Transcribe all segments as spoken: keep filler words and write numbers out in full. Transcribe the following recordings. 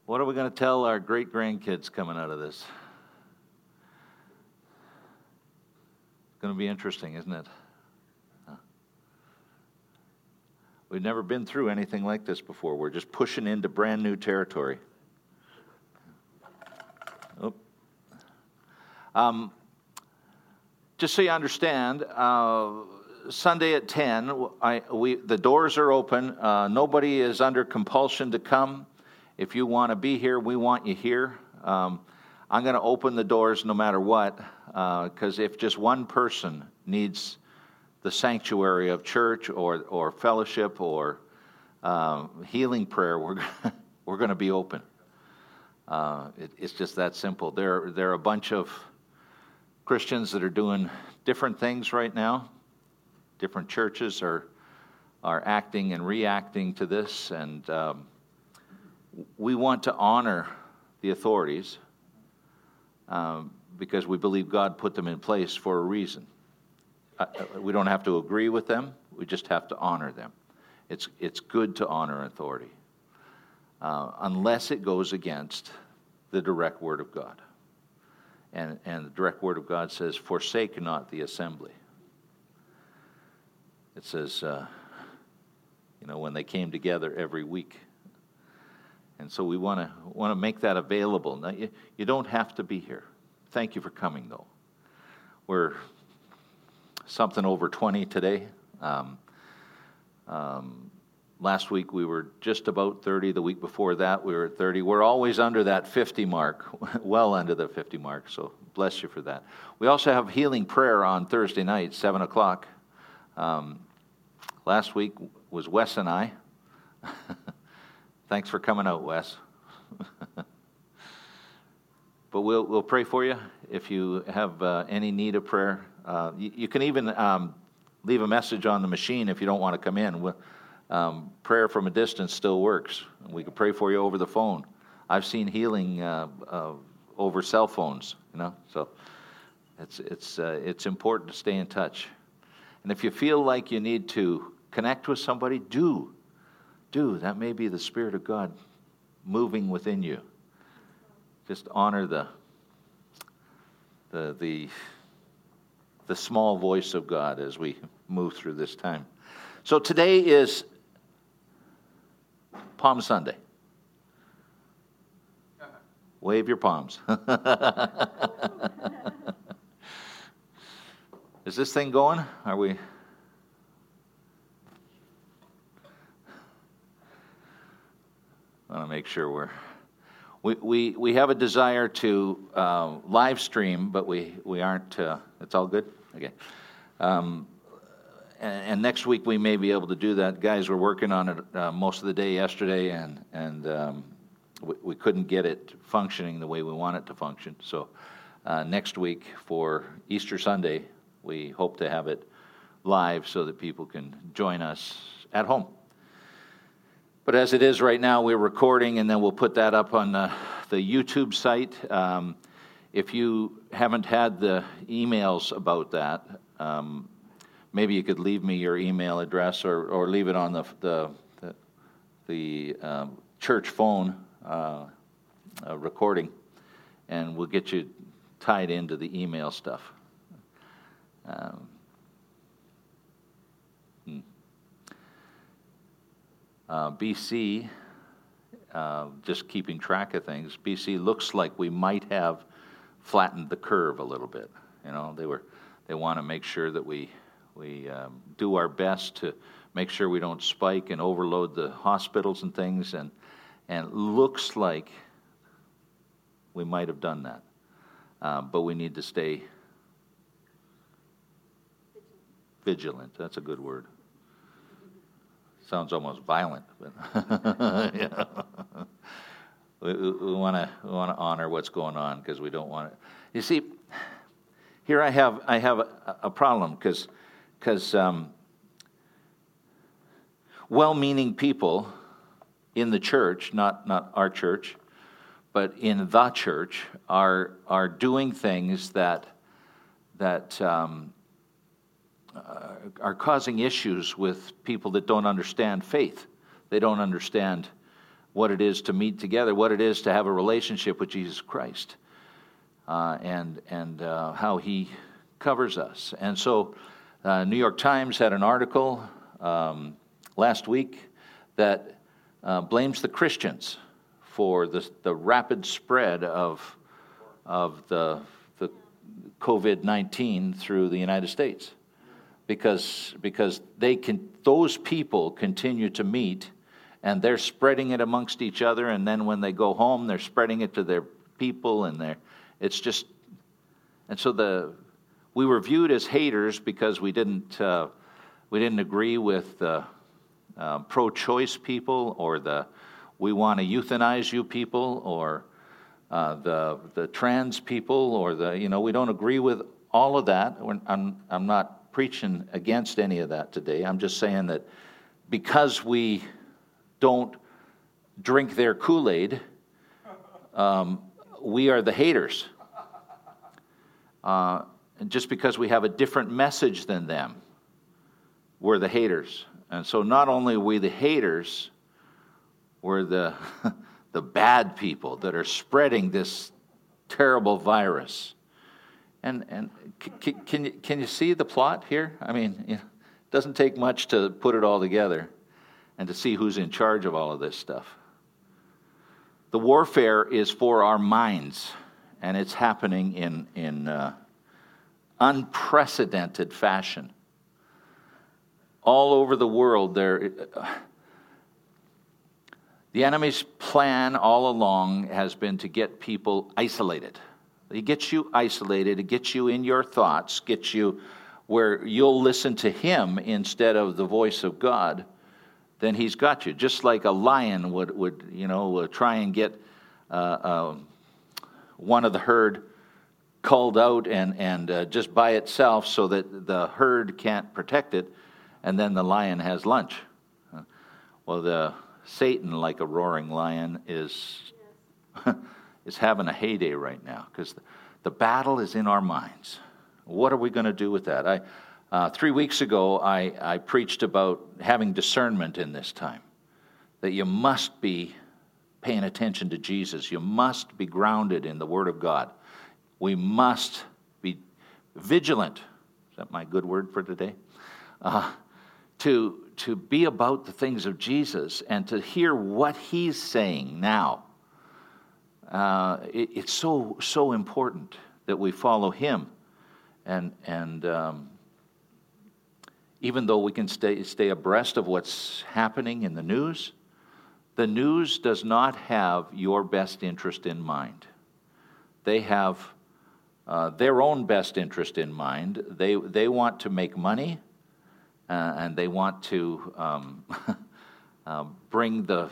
What are we going to tell our great-grandkids coming out of this? It's going to be interesting, isn't it? Huh. We've never been through anything like this before. We're just pushing into brand new territory. Oh. Um, just so you understand, uh, Sunday at ten, I, we, the doors are open. Uh, nobody is under compulsion to come. If you want to be here, we want you here. Um, I'm going to open the doors no matter what, because uh, if just one person needs the sanctuary of church or or fellowship or uh, healing prayer, we're we're going to be open. Uh, it, it's just that simple. There there are a bunch of Christians that are doing different things right now. Different churches are are acting and reacting to this, and um, we want to honor the authorities um, because we believe God put them in place for a reason. Uh, we don't have to agree with them. We just have to honor them. It's it's good to honor authority uh, unless it goes against the direct word of God. And, and the direct word of God says, forsake not the assembly. It says, uh, you know, when they came together every week. And so we want to want to make that available. Now, you, you don't have to be here. Thank you for coming, though. We're something over twenty today. Um, um, last week we were just about thirty. The week before that we were at thirty. We're always under that fifty mark, well under the fifty mark, so bless you for that. We also have healing prayer on Thursday night, seven o'clock. Um, last week was Wes and I. Thanks for coming out, Wes. But we'll we'll pray for you if you have uh, any need of prayer. Uh, you, you can even um, leave a message on the machine if you don't want to come in. We'll, um, prayer from a distance still works. We can pray for you over the phone. I've seen healing uh, uh, over cell phones. You know, so it's it's uh, it's important to stay in touch. And if you feel like you need to connect with somebody, do. Do. That may be the Spirit of God moving within you. Just honor the the the the small voice of God as we move through this time. So today is Palm Sunday. Wave your palms. Is this thing going? Are we? I want to make sure we're. We we we have a desire to uh, live stream, but we we aren't. Uh, it's all good. Okay. Um, and, and next week we may be able to do that. Guys were working on it uh, most of the day yesterday, and and um, we, we couldn't get it functioning the way we want it to function. So uh, next week for Easter Sunday, we hope to have it live so that people can join us at home. But as it is right now, we're recording, and then we'll put that up on the, the YouTube site. Um, if you haven't had the emails about that, um, maybe you could leave me your email address, or, or leave it on the the the, the um, church phone uh, uh, recording, and we'll get you tied into the email stuff. Um, hmm. Uh, B C, uh, just keeping track of things, B C looks like we might have flattened the curve a little bit. You know, they were they want to make sure that we we um, do our best to make sure we don't spike and overload the hospitals and things, and and it looks like we might have done that, uh, but we need to stay vigilant. That's a good word. Sounds almost violent, but yeah. we, we want to we want to honor what's going on, because we don't want it. You see, here I have I have a, a problem because because um, well-meaning people in the church, not not our church, but in the church, are are doing things that that. Um, Uh, are causing issues with people that don't understand faith. They don't understand what it is to meet together, what it is to have a relationship with Jesus Christ, uh, and and uh, how He covers us. And so, uh, New York Times had an article um, last week that uh, blames the Christians for the the rapid spread of of the the COVID nineteen through the United States, because because they can those people continue to meet, and they're spreading it amongst each other, and then when they go home, they're spreading it to their people, and they're it's just and so the we were viewed as haters because we didn't uh, we didn't agree with the uh, pro-choice people, or the we want to euthanize you people, or uh, the the trans people, or the you know we don't agree with all of that. I'm I'm not preaching against any of that today. I'm just saying that because we don't drink their Kool-Aid, um, we are the haters. Uh, and just because we have a different message than them, we're the haters. And so not only are we the haters, we're the the bad people that are spreading this terrible virus. And and c- can you can you see the plot here? I mean, it doesn't take much to put it all together and to see who's in charge of all of this stuff. The warfare is for our minds, and it's happening in in uh, unprecedented fashion. All over the world, there. Uh, the enemy's plan all along has been to get people isolated. He gets you isolated, it gets you in your thoughts, gets you where you'll listen to him instead of the voice of God. Then he's got you. Just like a lion would, would you know, uh, try and get uh, uh, one of the herd culled out and, and uh, just by itself so that the herd can't protect it, and then the lion has lunch. Uh, well, the Satan, like a roaring lion, is is having a heyday right now, because the, the battle is in our minds. What are we going to do with that? I uh, three weeks ago, I, I preached about having discernment in this time, that you must be paying attention to Jesus. You must be grounded in the Word of God. We must be vigilant. Is that my good word for today? Uh, to to be about the things of Jesus and to hear what He's saying now. Uh, it, it's so so important that we follow Him, and and um, even though we can stay stay abreast of what's happening in the news, the news does not have your best interest in mind. They have uh, their own best interest in mind. They they want to make money, uh, and they want to um, uh, bring the.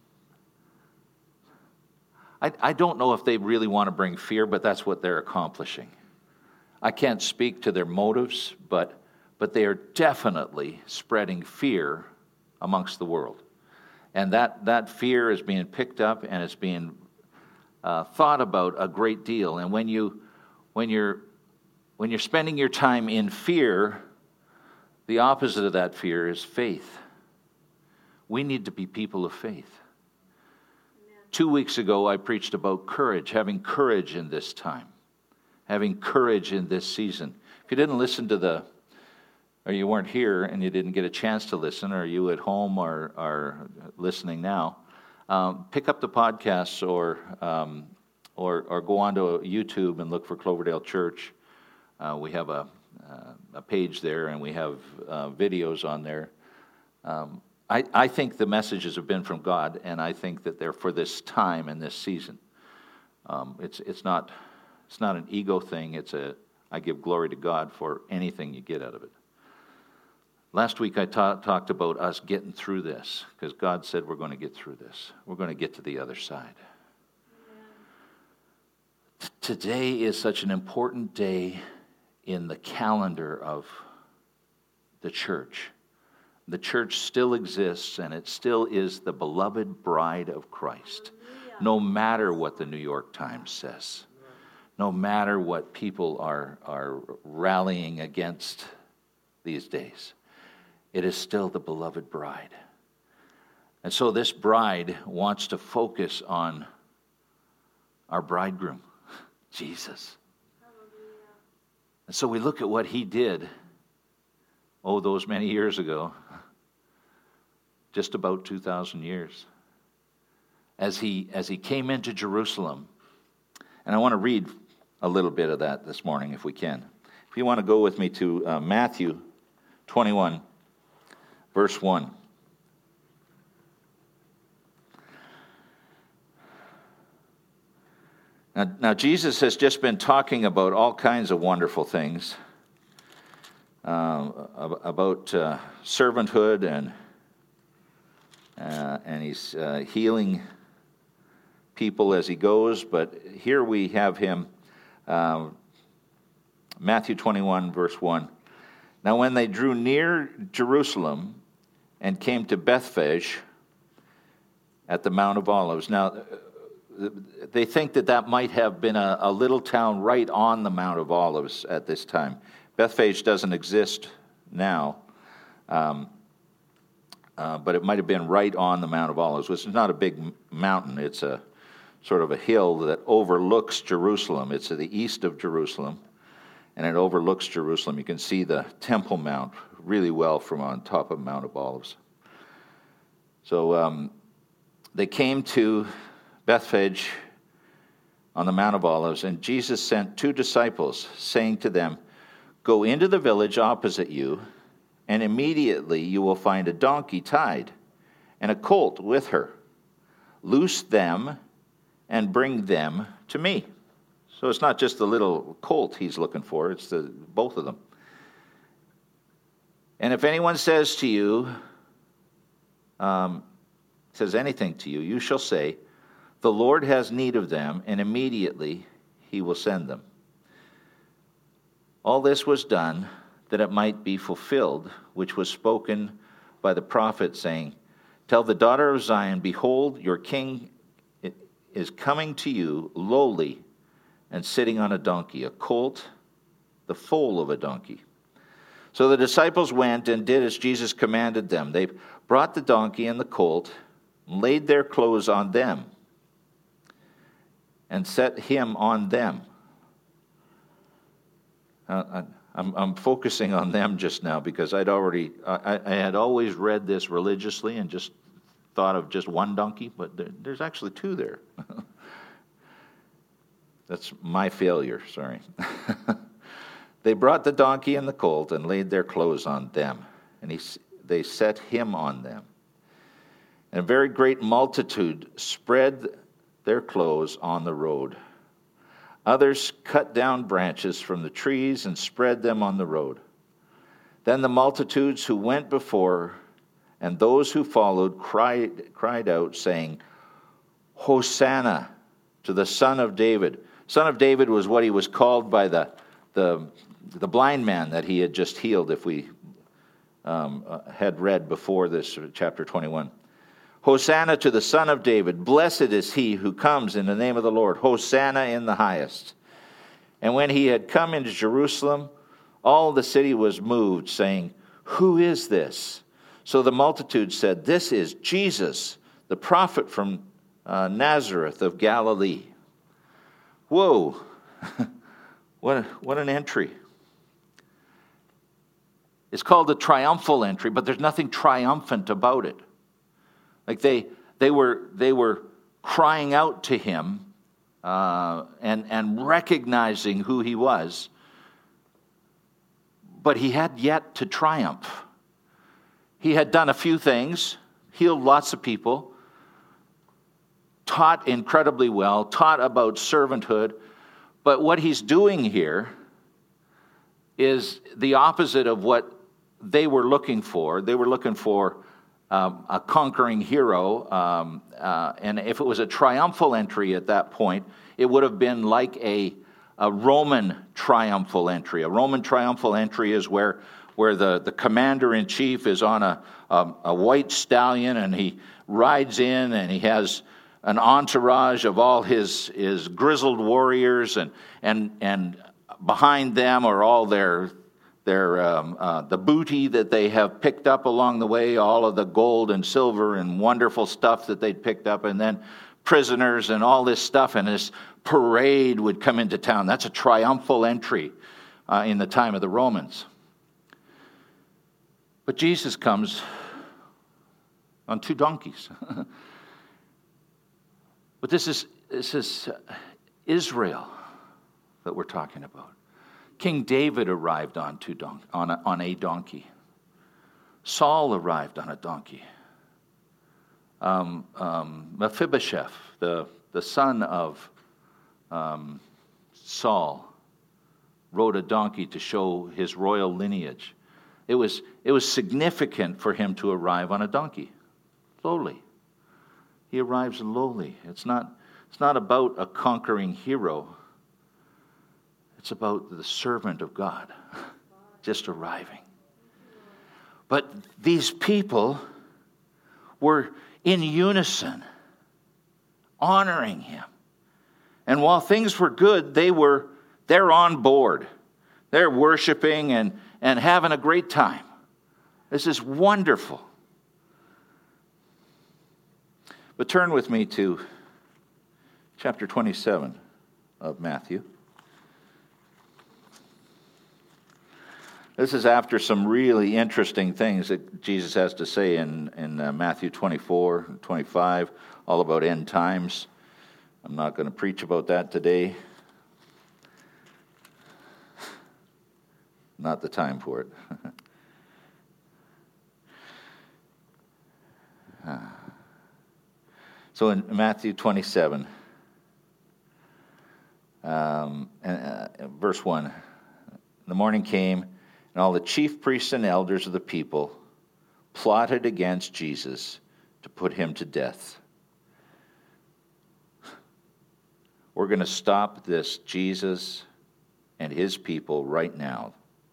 I, I don't know if they really want to bring fear, but that's what they're accomplishing. I can't speak to their motives, but but they are definitely spreading fear amongst the world. And that, that fear is being picked up and it's being uh, thought about a great deal. And when you when you're when you're spending your time in fear, the opposite of that fear is faith. We need to be people of faith. Two weeks ago, I preached about courage, having courage in this time, having courage in this season. If you didn't listen to the, or you weren't here and you didn't get a chance to listen, or you at home are, are listening now, um, pick up the podcasts or, um, or or go onto YouTube and look for Cloverdale Church. Uh, we have a, uh, a page there, and we have uh, videos on there. Um, I, I think the messages have been from God, and I think that they're for this time and this season. Um, it's it's not it's not an ego thing. It's a I give glory to God for anything you get out of it. Last week I ta- talked about us getting through this, because God said we're going to get through this. We're going to get to the other side. T- today is such an important day in the calendar of the church. The church still exists, and it still is the beloved bride of Christ, no matter what the New York Times says, no matter what people are, are rallying against these days. It is still the beloved bride. And so this bride wants to focus on our bridegroom, Jesus. And so we look at what he did, oh, those many years ago, just about two thousand years, as he, as he came into Jerusalem. And I want to read a little bit of that this morning, if we can. If you want to go with me to uh, Matthew twenty-one, verse one. Now, now, Jesus has just been talking about all kinds of wonderful things, uh, about uh, servanthood, and uh, and he's uh, healing people as he goes. But here we have him, uh, Matthew twenty-one, verse one. Now, when they drew near Jerusalem and came to Bethphage at the Mount of Olives. Now, they think that that might have been a, a little town right on the Mount of Olives at this time. Bethphage doesn't exist now, um, uh, but it might have been right on the Mount of Olives, which is not a big mountain. It's a sort of a hill that overlooks Jerusalem. It's to the east of Jerusalem, and it overlooks Jerusalem. You can see the Temple Mount really well from on top of Mount of Olives. So um, they came to Bethphage on the Mount of Olives, and Jesus sent two disciples, saying to them, "Go into the village opposite you, and immediately you will find a donkey tied, and a colt with her. Loose them and bring them to me." So it's not just the little colt he's looking for, it's the both of them. "And if anyone says to you, um, says anything to you, you shall say, 'The Lord has need of them,' and immediately he will send them." All this was done that it might be fulfilled, which was spoken by the prophet, saying, "Tell the daughter of Zion, behold, your king is coming to you lowly and sitting on a donkey, a colt, the foal of a donkey." So the disciples went and did as Jesus commanded them. They brought the donkey and the colt, and laid their clothes on them, and set him on them. Uh, I'm, I'm focusing on them just now because I'd already, I, I had always read this religiously and just thought of just one donkey, but there, there's actually two there. That's my failure, sorry. They brought the donkey and the colt and laid their clothes on them, and he, they set him on them. And a very great multitude spread their clothes on the road. Others cut down branches from the trees and spread them on the road. Then the multitudes who went before and those who followed cried, cried out, saying, "Hosanna to the Son of David." Son of David was what he was called by the, the, the blind man that he had just healed, if we um, had read before this, chapter twenty-one. "Hosanna to the Son of David. Blessed is he who comes in the name of the Lord. Hosanna in the highest." And when he had come into Jerusalem, all the city was moved, saying, "Who is this?" So the multitude said, "This is Jesus, the prophet from uh, Nazareth of Galilee." Whoa, what, what an entry. It's called a triumphal entry, but there's nothing triumphant about it. Like they they were they were crying out to him uh, and and recognizing who he was, but he had yet to triumph. He had done a few things, healed lots of people, taught incredibly well, taught about servanthood, but what he's doing here is the opposite of what they were looking for. They were looking for Um, a conquering hero, um, uh, and if it was a triumphal entry at that point, it would have been like a, a Roman triumphal entry. A Roman triumphal entry is where where the, the commander-in-chief is on a, a, a white stallion, and he rides in, and he has an entourage of all his, his grizzled warriors, and, and, and behind them are all their their um, uh, the booty that they have picked up along the way, all of the gold and silver and wonderful stuff that they'd picked up, and then prisoners and all this stuff, and this parade would come into town. That's a triumphal entry uh, in the time of the Romans. But Jesus comes on two donkeys. But this is this is Israel that we're talking about. King David arrived on two don- on a, on a donkey. Saul arrived on a donkey. Um, um, Mephibosheth, the, the son of um, Saul, rode a donkey to show his royal lineage. It was, it was significant for him to arrive on a donkey, lowly. He arrives lowly. It's not, it's not about a conquering hero. It's about the servant of God just arriving. But these people were in unison, honoring him. And while things were good, they were they're on board. They're worshiping and, and having a great time. This is wonderful. But turn with me to chapter twenty-seven of Matthew. This is after some really interesting things that Jesus has to say in, in uh, Matthew twenty-four and twenty-five, all about end times. I'm not going to preach about that today. Not the time for it. So in Matthew twenty-seven, um, and, uh, verse one, the morning came, and all the chief priests and elders of the people plotted against Jesus to put him to death. We're going to stop this Jesus and his people right now.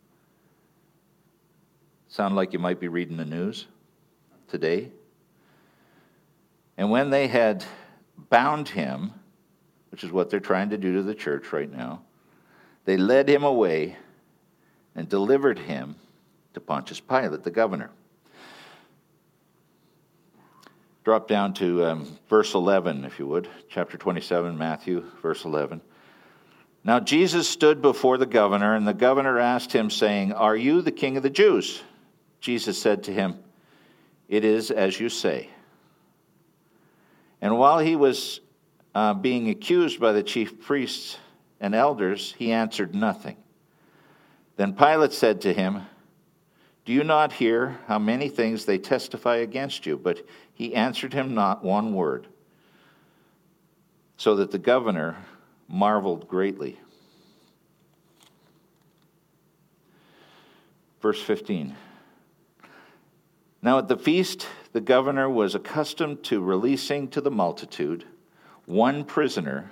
Sound like you might be reading the news today? And when they had bound him, which is what they're trying to do to the church right now, they led him away and delivered him to Pontius Pilate, the governor. Drop down to um, verse eleven, if you would. Chapter twenty-seven, Matthew, verse eleven. Now Jesus stood before the governor, and the governor asked him, saying, "Are you the king of the Jews?" Jesus said to him, "It is as you say." And while he was uh, being accused by the chief priests and elders, he answered nothing. Then Pilate said to him, "Do you not hear how many things they testify against you?" But he answered him not one word, so that the governor marveled greatly. Verse fifteen. Now at the feast, the governor was accustomed to releasing to the multitude one prisoner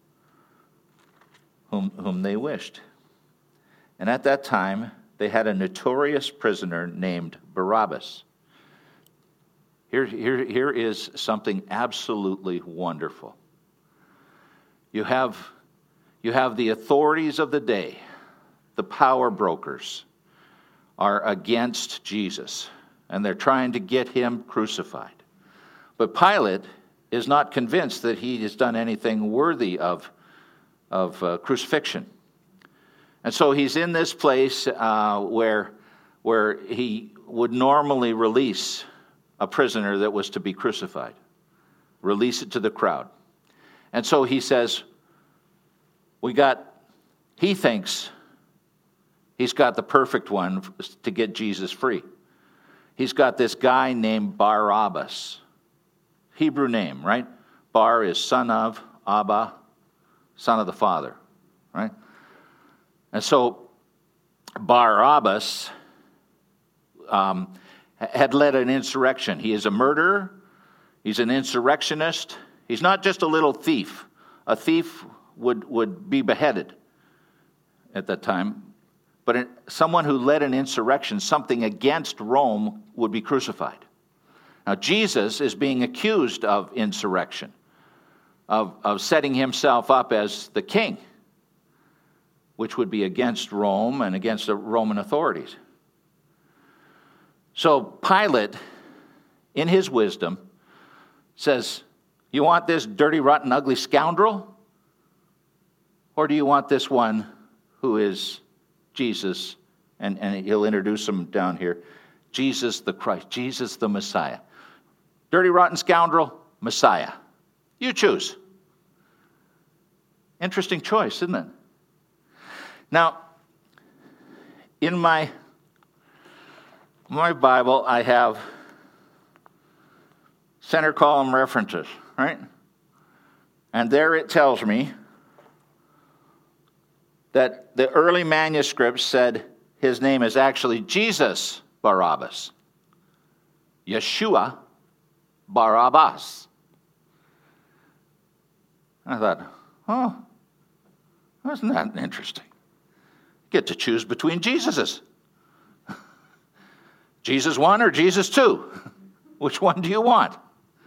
whom, whom they wished. And at that time, they had a notorious prisoner named Barabbas. Here, here, here is something absolutely wonderful. You have, you have the authorities of the day, the power brokers, are against Jesus, and they're trying to get him crucified. But Pilate is not convinced that he has done anything worthy of, of uh, crucifixion. And so he's in this place uh, where, where he would normally release a prisoner that was to be crucified, release it to the crowd. And so he says, we got, he thinks he's got the perfect one to get Jesus free. He's got this guy named Barabbas, Hebrew name, right? Bar is son of, Abba, son of the Father, right? And so Barabbas um, had led an insurrection. He is a murderer. He's an insurrectionist. He's not just a little thief. A thief would, would be beheaded at that time. But someone who led an insurrection, something against Rome, would be crucified. Now Jesus is being accused of insurrection, of, of setting himself up as the king. which would be against Rome and against the Roman authorities. So Pilate, in his wisdom, says, you want this dirty, rotten, ugly scoundrel? Or do you want this one who is Jesus? And, and he'll introduce him down here. Jesus the Christ, Jesus the Messiah. Dirty, rotten scoundrel, Messiah. You choose. Interesting choice, isn't it? Now, in my, my Bible, I have center column references, right? And there it tells me that the early manuscripts said his name is actually Jesus Barabbas. Yeshua Barabbas. I thought, oh, isn't that interesting? Get to choose between Jesuses. Jesus one or Jesus two? Which one do you want?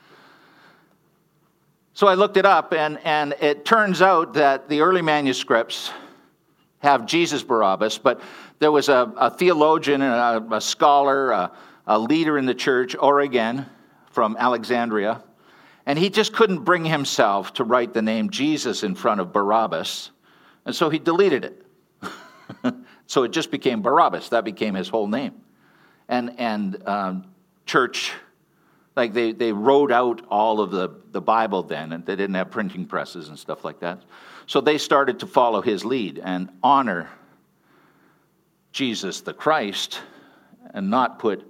So I looked it up, and, and it turns out that the early manuscripts have Jesus Barabbas, but there was a, a theologian, a, a scholar, a, a leader in the church, Origen, from Alexandria, and he just couldn't bring himself to write the name Jesus in front of Barabbas, and so he deleted it. So it just became Barabbas. That became his whole name. And and um, church, like they, they wrote out all of the, the Bible then, and they didn't have printing presses and stuff like that. So they started to follow his lead and honor Jesus the Christ and not put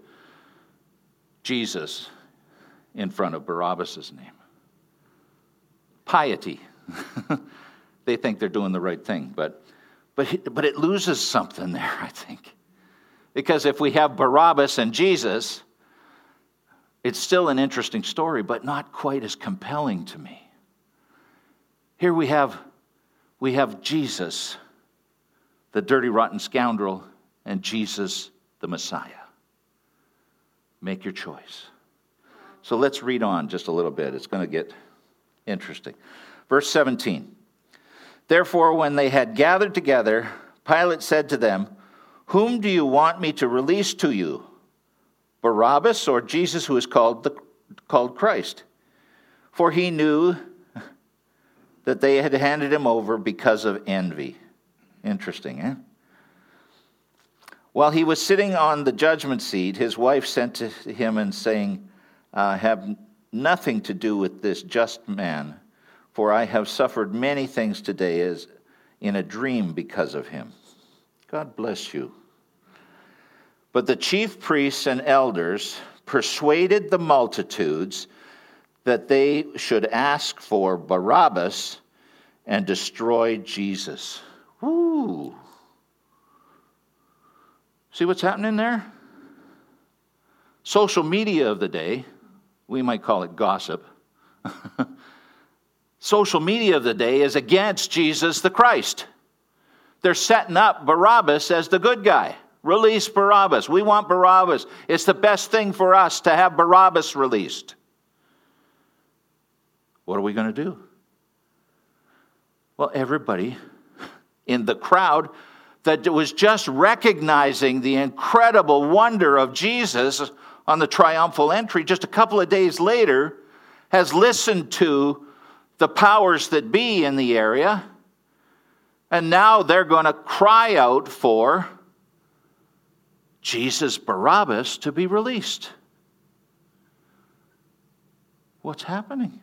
Jesus in front of Barabbas' name. Piety. They think they're doing the right thing, but but but it loses something there, I think. Because if we have Barabbas and Jesus, it's still an interesting story, but not quite as compelling to me. Here we have we have Jesus, the dirty, rotten scoundrel, and Jesus, the Messiah. Make your choice. So let's read on just a little bit. It's going to get interesting. Verse seventeen. Therefore, when they had gathered together, Pilate said to them, whom do you want me to release to you, Barabbas or Jesus who is called, the, called Christ? For he knew that they had handed him over because of envy. Interesting, eh? While he was sitting on the judgment seat, his wife sent to him and saying, uh, have nothing to do with this just man, for I have suffered many things today as in a dream because of him. God bless you. But the chief priests and elders persuaded the multitudes that they should ask for Barabbas and destroy Jesus. Woo! See what's happening there? Social media of the day, we might call it gossip. Social media of the day is against Jesus the Christ. They're setting up Barabbas as the good guy. Release Barabbas. We want Barabbas. It's the best thing for us to have Barabbas released. What are we going to do? Well, everybody in the crowd that was just recognizing the incredible wonder of Jesus on the triumphal entry just a couple of days later has listened to the powers that be in the area, and now they're going to cry out for Jesus Barabbas to be released. What's happening?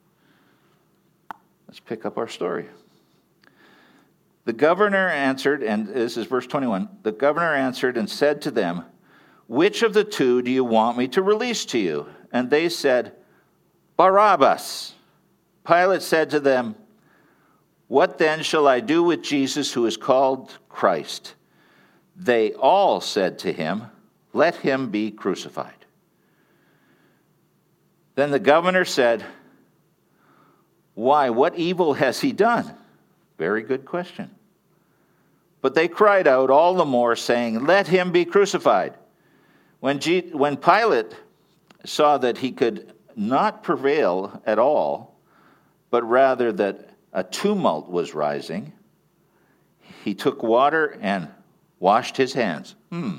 Let's pick up our story. The governor answered, and this is verse twenty-one, the governor answered and said to them, which of the two do you want me to release to you? And they said, Barabbas. Pilate said to them, what then shall I do with Jesus who is called Christ? They all said to him, let him be crucified. Then the governor said, why, what evil has he done? Very good question. But they cried out all the more, saying, let him be crucified. When, G- when Pilate saw that he could not prevail at all, but rather that a tumult was rising, he took water and washed his hands. Hmm.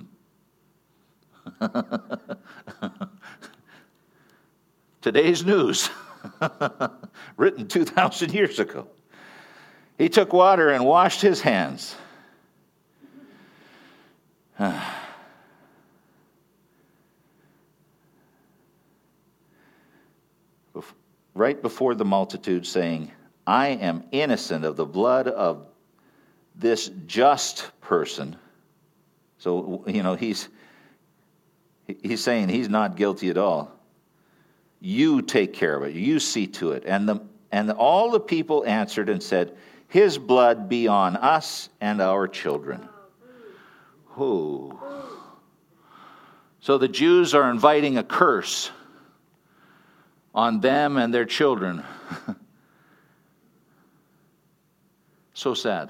Today's news, written two thousand years ago. He took water and washed his hands. Right before the multitude, saying, I am innocent of the blood of this just person. So, you know, he's he's saying he's not guilty at all. You take care of it. You see to it. And the and all the people answered and said, his blood be on us and our children. Who? So the Jews are inviting a curse on them and their children. So sad.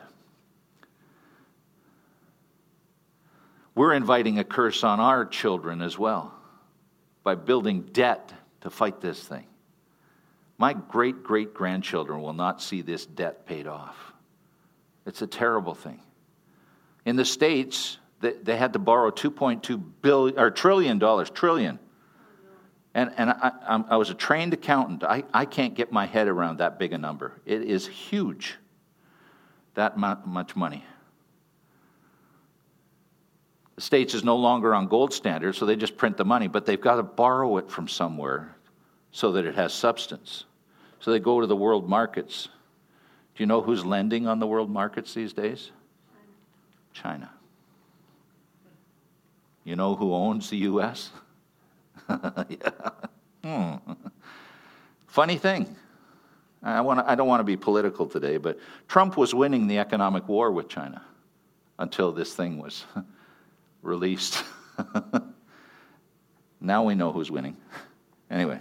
We're inviting a curse on our children as well by building debt to fight this thing. My great-great-grandchildren will not see this debt paid off. It's a terrible thing. In the States, they, they had to borrow two point two billion or trillion dollars, trillion. And and I, I, I was a trained accountant. I, I can't get my head around that big a number. It is huge, that much money. The States is no longer on gold standard, so they just print the money, but they've got to borrow it from somewhere so that it has substance. So they go to the world markets. Do you know who's lending on the world markets these days? China. You know who owns the U S? Yeah. Hmm. Funny thing. I want I don't want to be political today, but Trump was winning the economic war with China until this thing was released. Now we know who's winning. Anyway.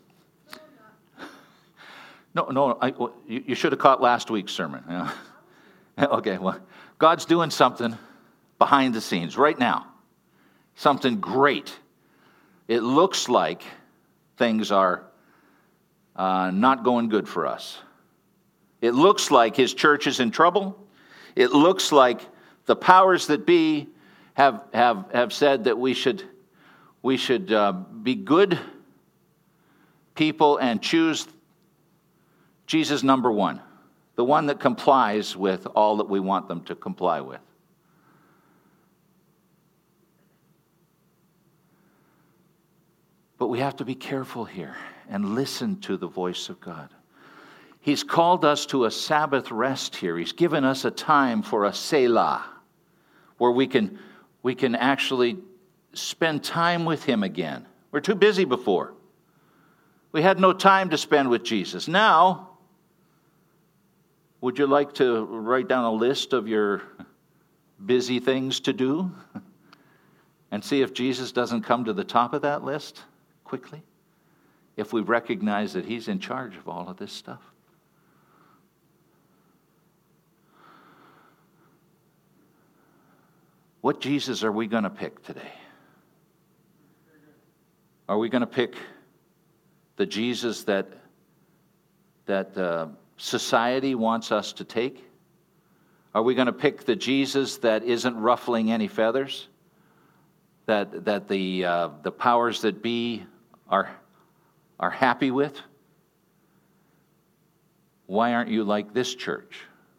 No, no, I, well, you, you should have caught last week's sermon. Yeah. Okay, well, God's doing something behind the scenes right now. Something great. It looks like things are uh, not going good for us. It looks like his church is in trouble. It looks like the powers that be have have have said that we should we should uh, be good people and choose Jesus number one, the one that complies with all that we want them to comply with. But we have to be careful here and listen to the voice of God. He's called us to a Sabbath rest here. He's given us a time for a Selah, where we can, we can actually spend time with him again. We're too busy before. We had no time to spend with Jesus. Now, would you like to write down a list of your busy things to do and see if Jesus doesn't come to the top of that list quickly? If we recognize that he's in charge of all of this stuff. What Jesus are we going to pick today? Are we going to pick the Jesus that that uh, society wants us to take? Are we going to pick the Jesus that isn't ruffling any feathers? That that the uh, the powers that be are are happy with? Why aren't you like this church?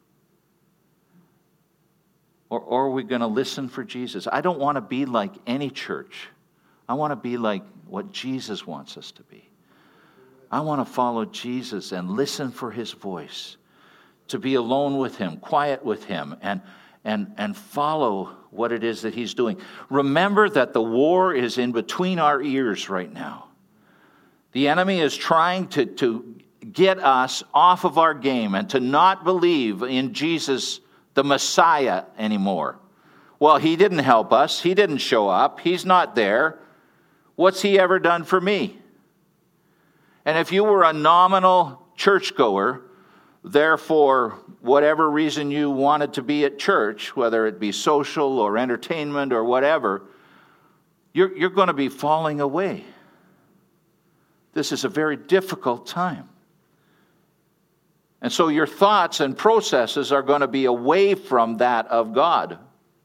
Or, or are we going to listen for Jesus? I don't want to be like any church. I want to be like what Jesus wants us to be. I want to follow Jesus and listen for his voice, to be alone with him, quiet with him, and, and, and follow what it is that he's doing. Remember that the war is in between our ears right now. The enemy is trying to, to get us off of our game and to not believe in Jesus, the Messiah, anymore. Well, he didn't help us. He didn't show up. He's not there. What's he ever done for me? And if you were a nominal churchgoer, therefore, whatever reason you wanted to be at church, whether it be social or entertainment or whatever, you're, you're going to be falling away. This is a very difficult time. And so your thoughts and processes are going to be away from that of God.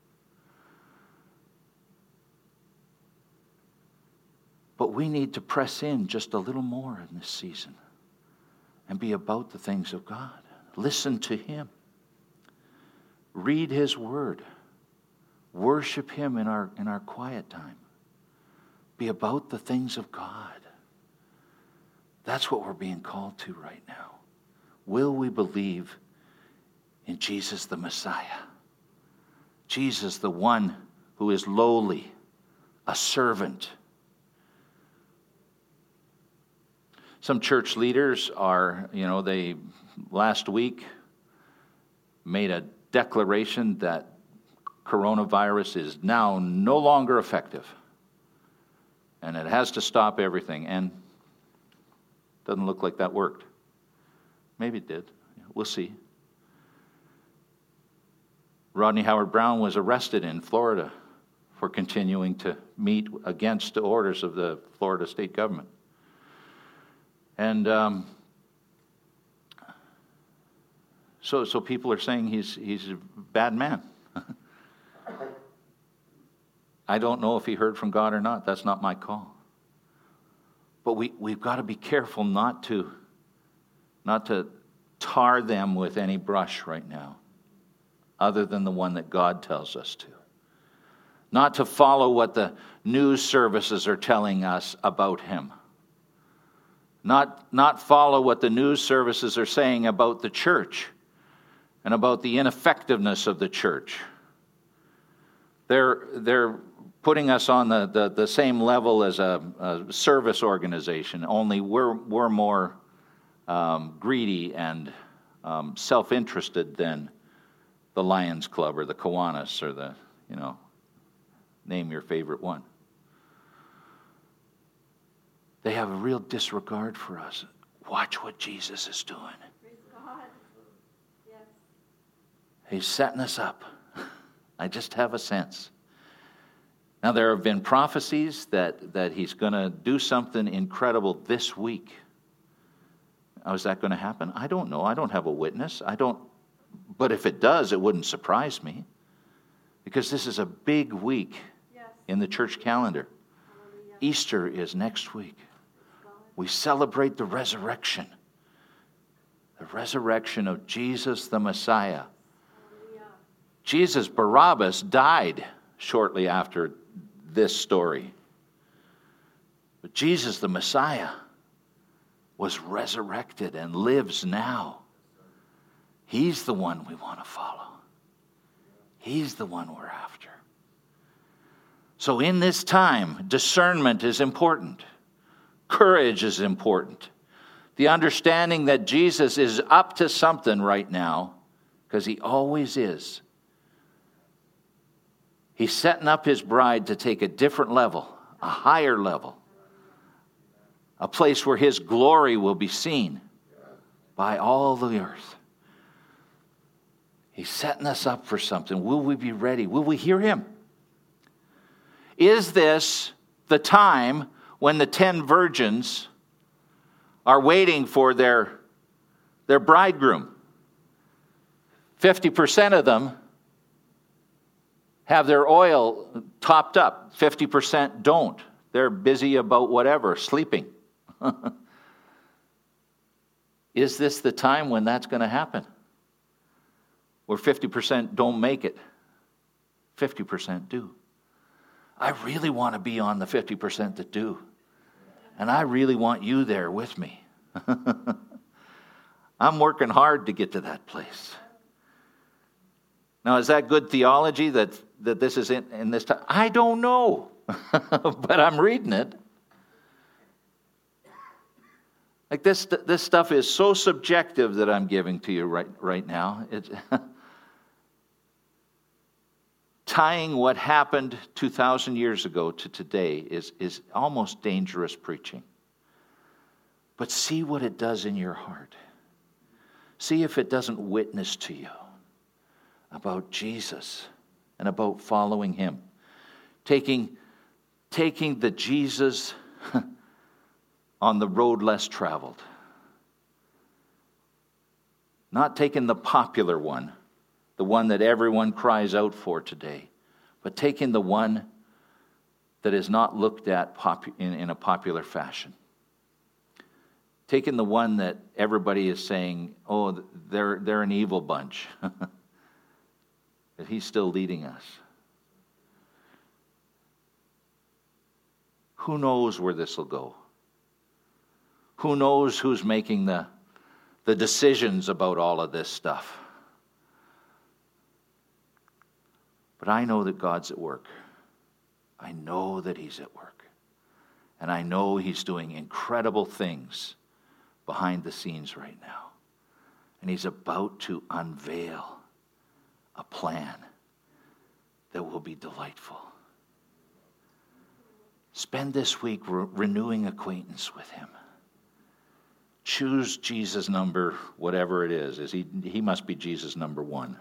But we need to press in just a little more in this season and be about the things of God. Listen to Him. Read His Word. Worship Him in our, in our quiet time. Be about the things of God. That's what we're being called to right now. Will we believe in Jesus the Messiah? Jesus, the one who is lowly, a servant. Some church leaders are, you know, they last week made a declaration that coronavirus is now no longer effective. And it has to stop everything. And it doesn't look like that worked. Maybe it did. We'll see. Rodney Howard-Browne was arrested in Florida for continuing to meet against the orders of the Florida state government. And um, so, so people are saying he's he's a bad man. I don't know if he heard from God or not. That's not my call. But we, we've got to be careful not to, not to tar them with any brush right now, other than the one that God tells us to. Not to follow what the news services are telling us about him. Not, not follow what the news services are saying about the church and about the ineffectiveness of the church. They're, they're putting us on the, the, the same level as a, a service organization, only we're, we're more um, greedy and um, self-interested than the Lions Club or the Kiwanis or the, you know, name your favorite one. They have a real disregard for us. Watch what Jesus is doing. Praise God. Yes. He's setting us up. I just have a sense. Now, there have been prophecies that, that he's going to do something incredible this week. How is that going to happen? I don't know. I don't have a witness. I don't. But if it does, it wouldn't surprise me. Because this is a big week Yes. in the church calendar. Hallelujah. Easter is next week. We celebrate the resurrection. The resurrection of Jesus the Messiah. Hallelujah. Jesus Barabbas died shortly after this story. But Jesus the Messiah was resurrected and lives now. He's the one we want to follow. He's the one we're after. So in this time, discernment is important. Courage is important. The understanding that Jesus is up to something right now, because he always is. He's setting up his bride to take a different level, a higher level, a place where his glory will be seen by all the earth. He's setting us up for something. Will we be ready? Will we hear him? Is this the time when the ten virgins are waiting for their, their bridegroom? fifty percent of them have their oil topped up. fifty percent don't. They're busy about whatever, sleeping. Is this the time when that's going to happen? Where fifty percent don't make it, fifty percent do. I really want to be on the fifty percent that do. And I really want you there with me. I'm working hard to get to that place. Now, is that good theology that, that this is in, in this time? I don't know. But I'm reading it. Like this, this stuff is so subjective that I'm giving to you right, right now. It, tying what happened two thousand years ago to today is, is almost dangerous preaching. But see what it does in your heart. See if it doesn't witness to you about Jesus and about following him. Taking, taking the Jesus on the road less traveled. Not taking the popular one, the one that everyone cries out for today, but taking the one that is not looked at popu- in, in a popular fashion. Taking the one that everybody is saying, oh, they're, they're an evil bunch. That he's still leading us. Who knows where this will go? Who knows who's making the, the decisions about all of this stuff? But I know that God's at work. I know that he's at work. And I know he's doing incredible things behind the scenes right now. And he's about to unveil a plan that will be delightful. Spend this week re- renewing acquaintance with him. Choose Jesus number, whatever it is. Is he, he must be Jesus number one.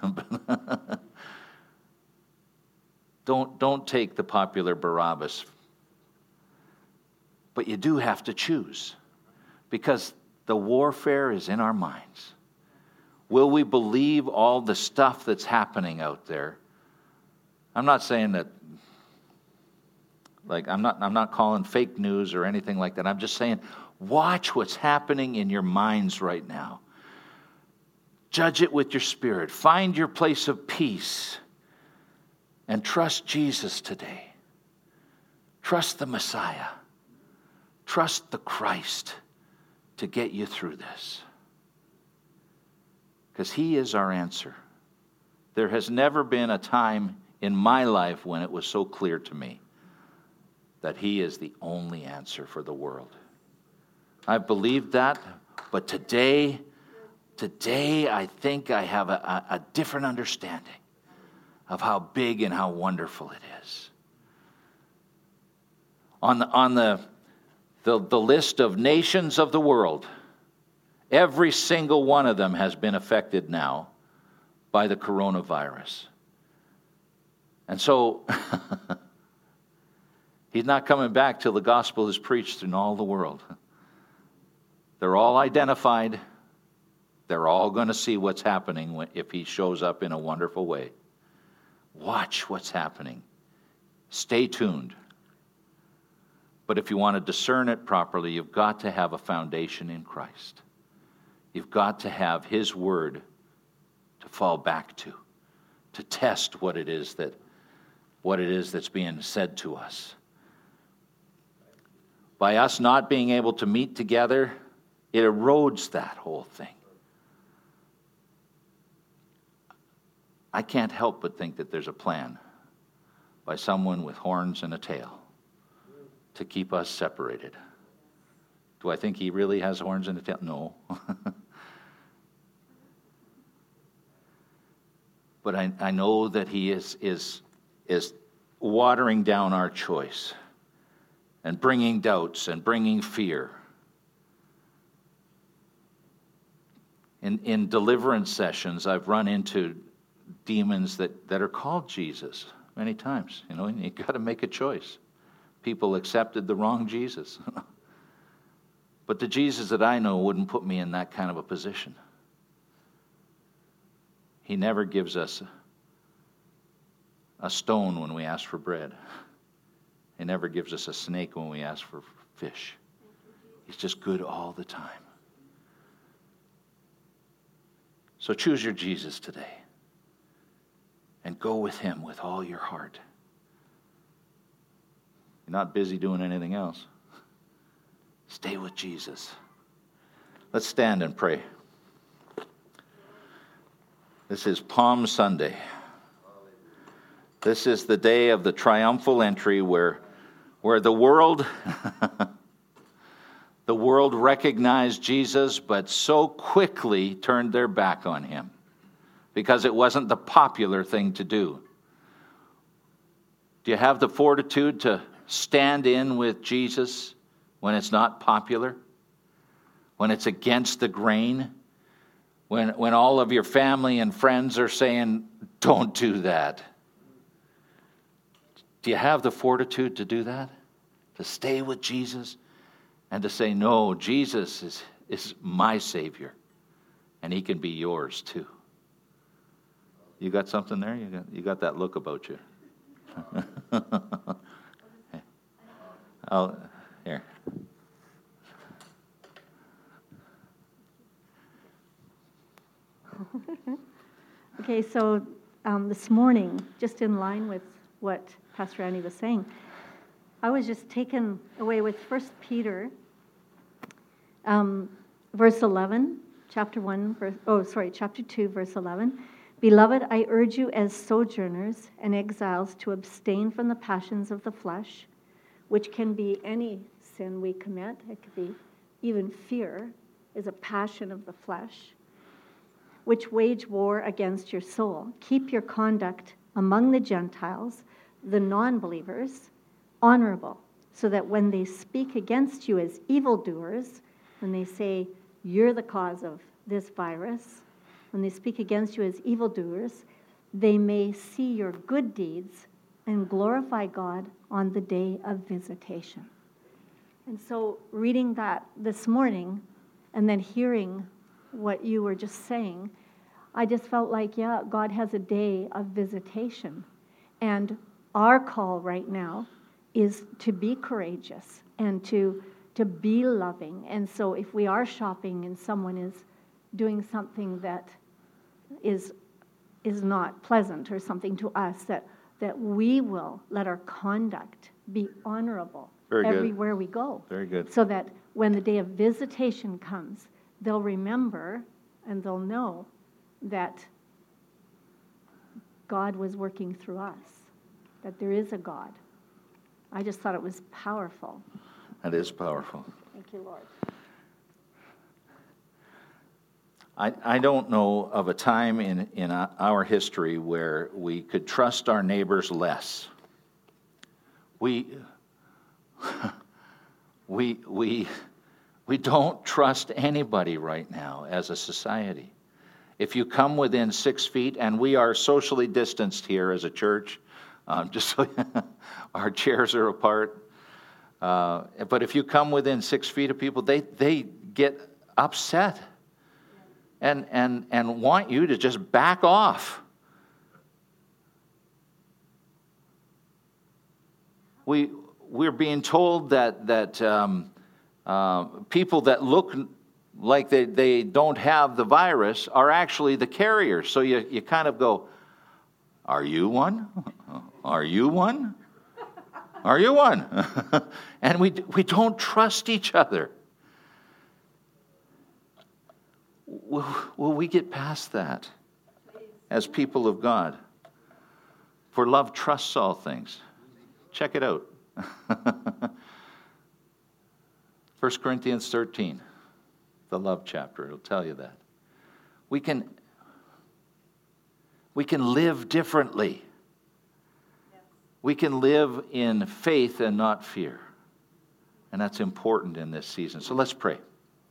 don't, don't take the popular Barabbas. But you do have to choose. Because the warfare is in our minds. Will we believe all the stuff that's happening out there? I'm not saying that, like, I'm not, I'm not calling fake news or anything like that. I'm just saying, watch what's happening in your minds right now. Judge it with your spirit. Find your place of peace. And trust Jesus today. Trust the Messiah. Trust the Christ to get you through this. Because he is our answer. There has never been a time in my life when it was so clear to me that he is the only answer for the world. I've believed that, but today, today I think I have a, a, a different understanding of how big and how wonderful it is. On the, on the, the, the list of nations of the world, every single one of them has been affected now by the coronavirus. And so, he's not coming back till the gospel is preached in all the world. They're all identified. They're all going to see what's happening if he shows up in a wonderful way. Watch what's happening. Stay tuned. But if you want to discern it properly, you've got to have a foundation in Christ. You've got to have his word to fall back to, to test what it is that what it is that's being said to us. By us not being able to meet together, it erodes that whole thing. I can't help but think that there's a plan by someone with horns and a tail to keep us separated. Do I think he really has horns and a tail? No. But I, I know that he is, is, is watering down our choice and bringing doubts and bringing fear. In, in deliverance sessions, I've run into demons that, that are called Jesus many times. You know, and you got to make a choice. People accepted the wrong Jesus. But the Jesus that I know wouldn't put me in that kind of a position. He never gives us a stone when we ask for bread. He never gives us a snake when we ask for fish. He's just good all the time. So choose your Jesus today and go with him with all your heart. You're not busy doing anything else. Stay with Jesus. Let's stand and pray. This is Palm Sunday. This is the day of the triumphal entry where, where the world, the world recognized Jesus, but so quickly turned their back on him because it wasn't the popular thing to do. Do you have the fortitude to stand in with Jesus when it's not popular? When it's against the grain? When, when all of your family and friends are saying, don't do that. Do you have the fortitude to do that? To stay with Jesus and to say, no, Jesus is, is my Savior. and he can be yours too. You got something there? You got, you got that look about you. Oh, here. Okay, so um, this morning, just in line with what Pastor Andy was saying, I was just taken away with First Peter, um, verse eleven, chapter one, verse, oh, sorry, chapter two, verse eleven. Beloved, I urge you as sojourners and exiles to abstain from the passions of the flesh, which can be any sin we commit. It could be even fear is a passion of the flesh, which wage war against your soul. Keep your conduct among the Gentiles, the non-believers, honorable, so that when they speak against you as evildoers, when they say you're the cause of this virus, when they speak against you as evildoers, they may see your good deeds and glorify God on the day of visitation. And so reading that this morning and then hearing what you were just saying, I just felt like, yeah, God has a day of visitation. And our call right now is to be courageous and to, to be loving. And so if we are shopping and someone is doing something that is is not pleasant or something to us, that that we will let our conduct be honorable Very good. everywhere we go. Very good. So that when the day of visitation comes, they'll remember and they'll know that God was working through us, that there is a God. I just thought it was powerful. That is powerful. Thank you, Lord. I, I don't know of a time in, in our history where we could trust our neighbors less. We, we, we, we don't trust anybody right now as a society. If you come within six feet, and we are socially distanced here as a church, um, just so our chairs are apart. Uh, but if you come within six feet of people, they, they get upset. And, and and want you to just back off. We we're being told that that um, uh, people that look like they, they don't have the virus are actually the carriers. So you, you kind of go, are you one? Are you one? Are you one? And we we don't trust each other. Will, will we get past that as people of God? For love trusts all things. Check it out. First Corinthians thirteen, the love chapter, it'll tell you that. We can, we can live differently. We can live in faith and not fear. And that's important in this season. So let's pray.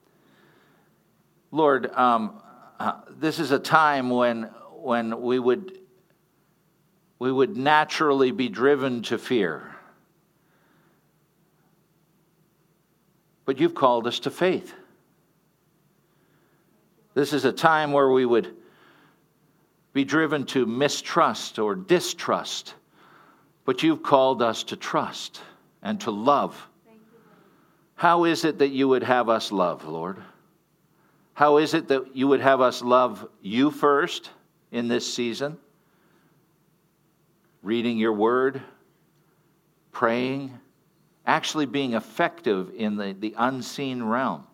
Lord, um, uh, this is a time when when we would we would naturally be driven to fear. But you've called us to faith. This is a time where we would be driven to mistrust or distrust. But you've called us to trust and to love. How is it that you would have us love, Lord? How is it that you would have us love you first in this season? Reading your word, praying, actually being effective in the, the unseen realm.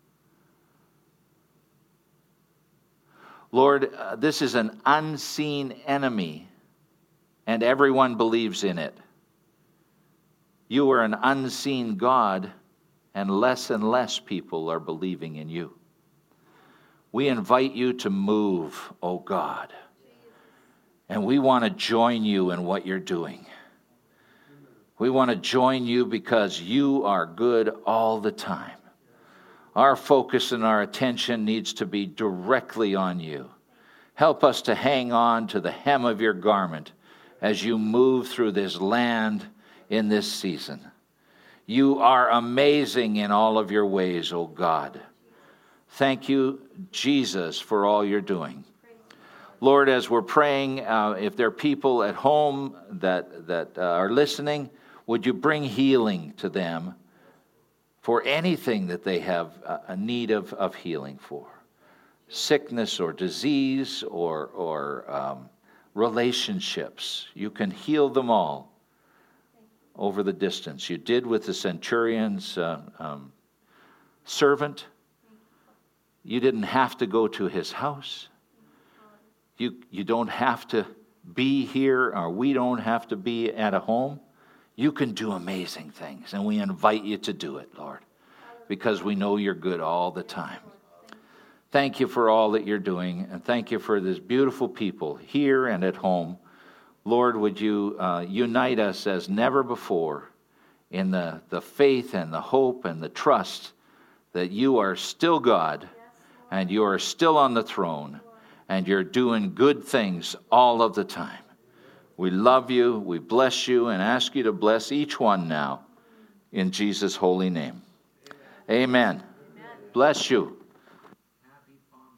Lord, uh, this is an unseen enemy, and everyone believes in it. You are an unseen God, and less and less people are believing in you. We invite you to move, oh God. And we want to join you in what you're doing. We want to join you because you are good all the time. Our focus and our attention needs to be directly on you. Help us to hang on to the hem of your garment as you move through this land in this season. You are amazing in all of your ways, O God. Thank you, Jesus, for all you're doing. Lord, as we're praying, uh, if there are people at home that, that uh, are listening, would you bring healing to them for anything that they have a need of, of healing for? Sickness or disease or, or um, relationships. You can heal them all over the distance. You did with the centurion's uh, um, servant. You didn't have to go to his house. You, you don't have to be here, or we don't have to be at a home. You can do amazing things, and we invite you to do it, Lord, because we know you're good all the time. Thank you for all that you're doing, and thank you for this beautiful people here and at home. Lord, would you uh, unite us as never before in the, the faith and the hope and the trust that you are still God, and you are still on the throne, and you're doing good things all of the time. We love you, we bless you, and ask you to bless each one now in Jesus' holy name. Amen. Amen. Bless you.